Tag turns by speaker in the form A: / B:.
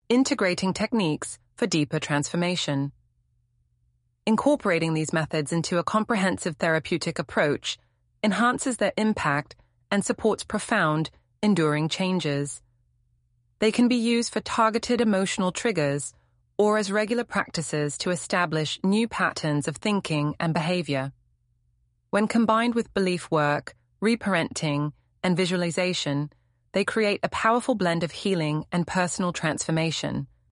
A: integrating techniques for deeper transformation. Incorporating these methods into a comprehensive therapeutic approach enhances their impact and supports profound, enduring changes. They can be used for targeted emotional triggers or as regular practices to establish new patterns of thinking and behavior. When combined with belief work, reparenting, and visualization, they create a powerful blend of healing and personal transformation,